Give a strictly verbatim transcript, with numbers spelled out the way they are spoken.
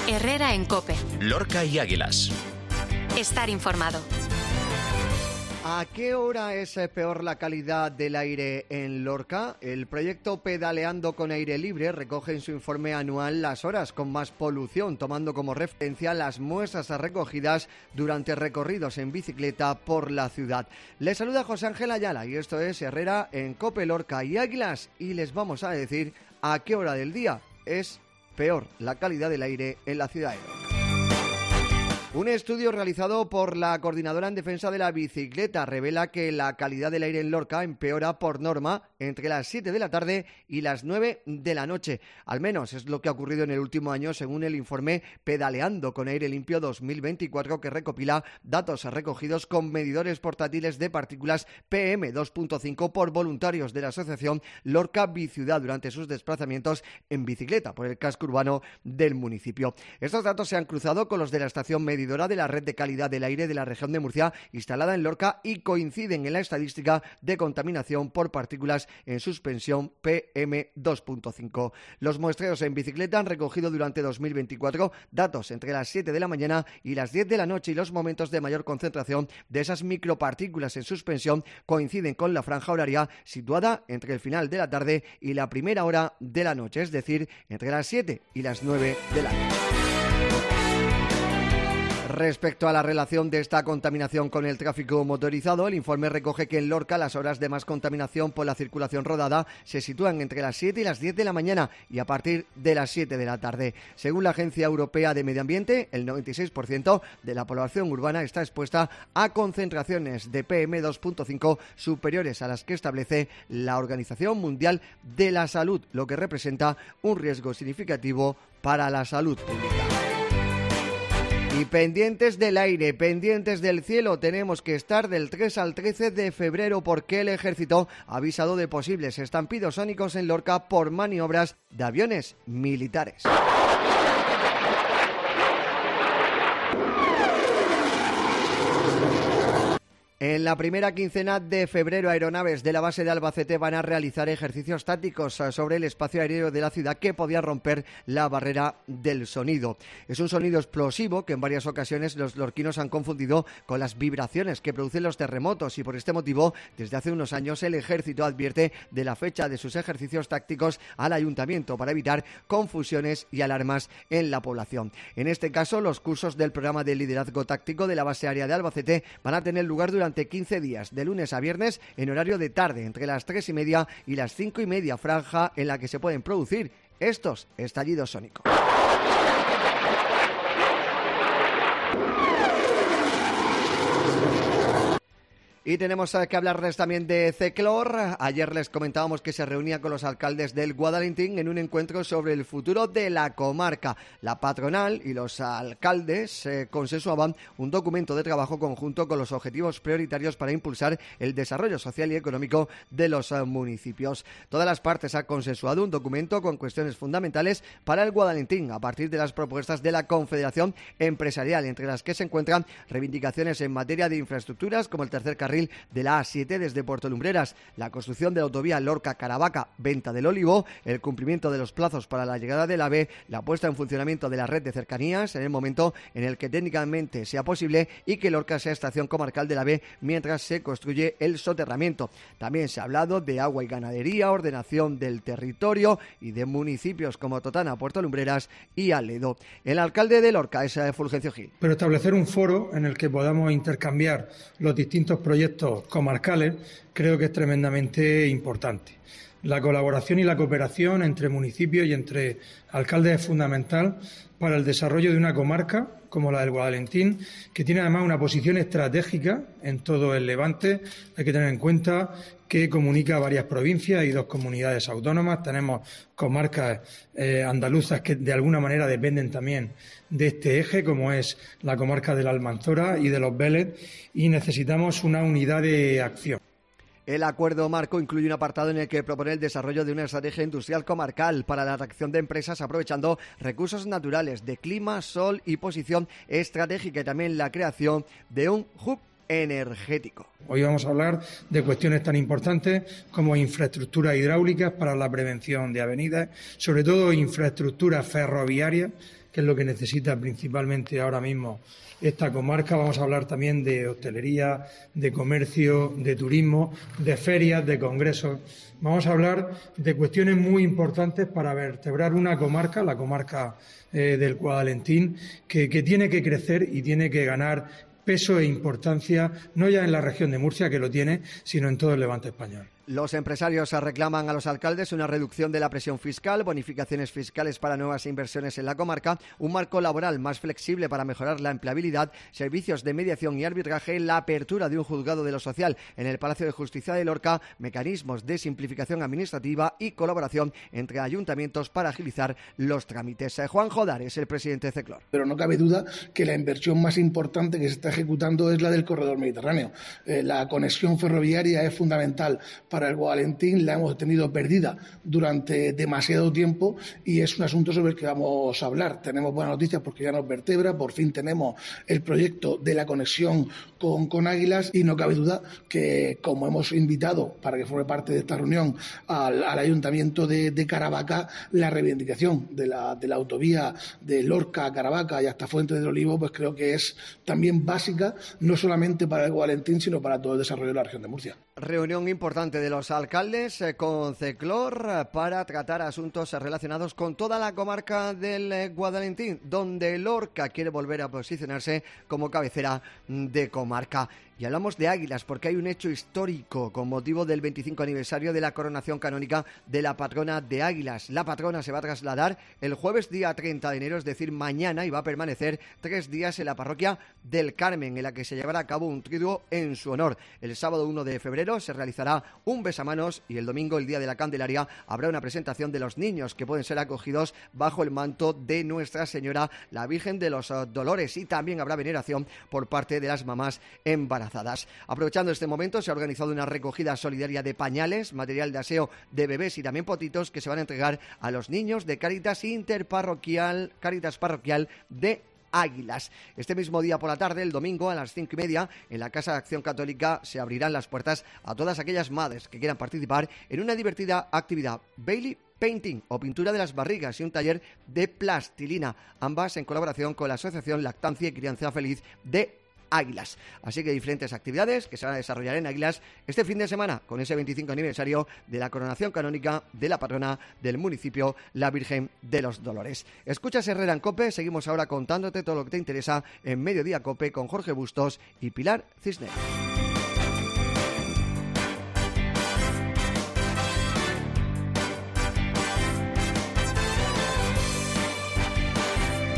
Herrera en COPE. Lorca y Águilas. Estar informado. ¿A qué hora es peor la calidad del aire en Lorca? El proyecto Pedaleando con Aire Libre recoge en su informe anual las horas con más polución, tomando como referencia las muestras recogidas durante recorridos en bicicleta por la ciudad. Les saluda José Ángel Ayala y esto es Herrera en COPE, Lorca y Águilas, y les vamos a decir a qué hora del día es peor la calidad del aire en la ciudad de Lorca. Un estudio realizado por la Coordinadora en Defensa de la Bicicleta revela que la calidad del aire en Lorca empeora por norma entre las siete de la tarde y las nueve de la noche. Al menos es lo que ha ocurrido en el último año, según el informe Pedaleando con Aire Limpio dos mil veinticuatro, que recopila datos recogidos con medidores portátiles de partículas P M dos punto cinco por voluntarios de la asociación Lorca Biciudad durante sus desplazamientos en bicicleta por el casco urbano del municipio. Estos datos se han cruzado con los de la estación medidora de la red de calidad del aire de la región de Murcia, instalada en Lorca, y coinciden en la estadística de contaminación por partículas en suspensión P M dos punto cinco. Los muestreos en bicicleta han recogido durante dos mil veinticuatro datos entre las siete de la mañana y las diez de la noche, y los momentos de mayor concentración de esas micropartículas en suspensión coinciden con la franja horaria situada entre el final de la tarde y la primera hora de la noche, es decir, entre las siete y las nueve de la noche. Respecto a la relación de esta contaminación con el tráfico motorizado, el informe recoge que en Lorca las horas de más contaminación por la circulación rodada se sitúan entre las siete y las diez de la mañana y a partir de las siete de la tarde. Según la Agencia Europea de Medio Ambiente, el noventa y seis por ciento de la población urbana está expuesta a concentraciones de P M dos punto cinco superiores a las que establece la Organización Mundial de la Salud, lo que representa un riesgo significativo para la salud pública. Y pendientes del aire, pendientes del cielo, tenemos que estar del tres al trece de febrero, porque el Ejército ha avisado de posibles estampidos sónicos en Lorca por maniobras de aviones militares. En la primera quincena de febrero, aeronaves de la base de Albacete van a realizar ejercicios tácticos sobre el espacio aéreo de la ciudad que podían romper la barrera del sonido. Es un sonido explosivo que en varias ocasiones los lorquinos han confundido con las vibraciones que producen los terremotos, y por este motivo, desde hace unos años, el Ejército advierte de la fecha de sus ejercicios tácticos al Ayuntamiento para evitar confusiones y alarmas en la población. En este caso, los cursos del programa de liderazgo táctico de la base aérea de Albacete van a tener lugar durante quince días, de lunes a viernes, en horario de tarde, entre las tres y media y las cinco y media, franja en la que se pueden producir estos estallidos sónicos. Y tenemos que hablarles también de Ceclor. Ayer les comentábamos que se reunía con los alcaldes del Guadalentín en un encuentro sobre el futuro de la comarca. La patronal y los alcaldes eh, consensuaban un documento de trabajo conjunto con los objetivos prioritarios para impulsar el desarrollo social y económico de los eh, municipios. Todas las partes han consensuado un documento con cuestiones fundamentales para el Guadalentín, a partir de las propuestas de la Confederación Empresarial, entre las que se encuentran reivindicaciones en materia de infraestructuras, como el tercer carril de la A siete desde Puerto Lumbreras, la construcción de la autovía Lorca-Caravaca, Venta del Olivo, el cumplimiento de los plazos para la llegada del AVE, la puesta en funcionamiento de la red de cercanías en el momento en el que técnicamente sea posible, y que Lorca sea estación comarcal del AVE mientras se construye el soterramiento. También se ha hablado de agua y ganadería, ordenación del territorio y de municipios como Totana, Puerto Lumbreras y Aledo. El alcalde de Lorca es Fulgencio Gil. Pero establecer un foro en el que podamos intercambiar los distintos proyectos comarcales creo que es tremendamente importante. La colaboración y la cooperación entre municipios y entre alcaldes es fundamental para el desarrollo de una comarca como la del Guadalentín, que tiene además una posición estratégica en todo el Levante. Hay que tener en cuenta que comunica varias provincias y dos comunidades autónomas. Tenemos comarcas eh, andaluzas que de alguna manera dependen también de este eje, como es la comarca de la Almanzora y de los Vélez, y necesitamos una unidad de acción. El acuerdo marco incluye un apartado en el que propone el desarrollo de una estrategia industrial comarcal para la atracción de empresas aprovechando recursos naturales de clima, sol y posición estratégica, y también la creación de un hub energético. Hoy vamos a hablar de cuestiones tan importantes como infraestructuras hidráulicas para la prevención de avenidas, sobre todo infraestructuras ferroviarias que es lo que necesita principalmente ahora mismo esta comarca. Vamos a hablar también de hostelería, de comercio, de turismo, de ferias, de congresos. Vamos a hablar de cuestiones muy importantes para vertebrar una comarca, la comarca eh, del Guadalentín, que, que tiene que crecer y tiene que ganar peso e importancia, no ya en la región de Murcia, que lo tiene, sino en todo el Levante español. Los empresarios reclaman a los alcaldes una reducción de la presión fiscal, bonificaciones fiscales para nuevas inversiones en la comarca, un marco laboral más flexible para mejorar la empleabilidad, servicios de mediación y arbitraje, la apertura de un juzgado de lo social en el Palacio de Justicia de Lorca, mecanismos de simplificación administrativa y colaboración entre ayuntamientos para agilizar los trámites. Juan Jodar es el presidente de CECLOR. Pero no cabe duda que la inversión más importante que se está ejecutando es la del corredor mediterráneo. Eh, la conexión ferroviaria es fundamental para el Guadalentín, la hemos tenido perdida durante demasiado tiempo y es un asunto sobre el que vamos a hablar. Tenemos buenas noticias porque ya nos vertebra, por fin tenemos el proyecto de la conexión con, con Águilas y no cabe duda que, como hemos invitado para que forme parte de esta reunión al, al Ayuntamiento de, de Caravaca, la reivindicación de la, de la autovía de Lorca a Caravaca y hasta Fuente del Olivo, pues creo que es también básica, no solamente para el Guadalentín, sino para todo el desarrollo de la región de Murcia. Reunión importante de los alcaldes eh, con CECLOR eh, para tratar asuntos relacionados con toda la comarca del eh, Guadalentín, donde Lorca quiere volver a posicionarse como cabecera de comarca. Y hablamos de Águilas porque hay un hecho histórico con motivo del veinticinco aniversario de la coronación canónica de la patrona de Águilas. La patrona se va a trasladar el jueves día treinta de enero, es decir, mañana, y va a permanecer tres días en la parroquia del Carmen, en la que se llevará a cabo un triduo en su honor. El sábado uno de febrero se realizará un besamanos y el domingo, el día de la Candelaria, habrá una presentación de los niños que pueden ser acogidos bajo el manto de Nuestra Señora, la Virgen de los Dolores, y también habrá veneración por parte de las mamás embarazadas. Aprovechando este momento, se ha organizado una recogida solidaria de pañales, material de aseo de bebés y también potitos que se van a entregar a los niños de Cáritas Interparroquial, Cáritas Parroquial de Águilas. Este mismo día por la tarde, el domingo a las cinco y media, en la Casa de Acción Católica se abrirán las puertas a todas aquellas madres que quieran participar en una divertida actividad Bailey Painting o pintura de las barrigas y un taller de plastilina, ambas en colaboración con la Asociación Lactancia y Crianza Feliz de Águilas. Así que diferentes actividades que se van a desarrollar en Águilas este fin de semana con ese veinticinco aniversario de la coronación canónica de la patrona del municipio, la Virgen de los Dolores. Escuchas Herrera en COPE, seguimos ahora contándote todo lo que te interesa en Mediodía COPE con Jorge Bustos y Pilar Cisneros.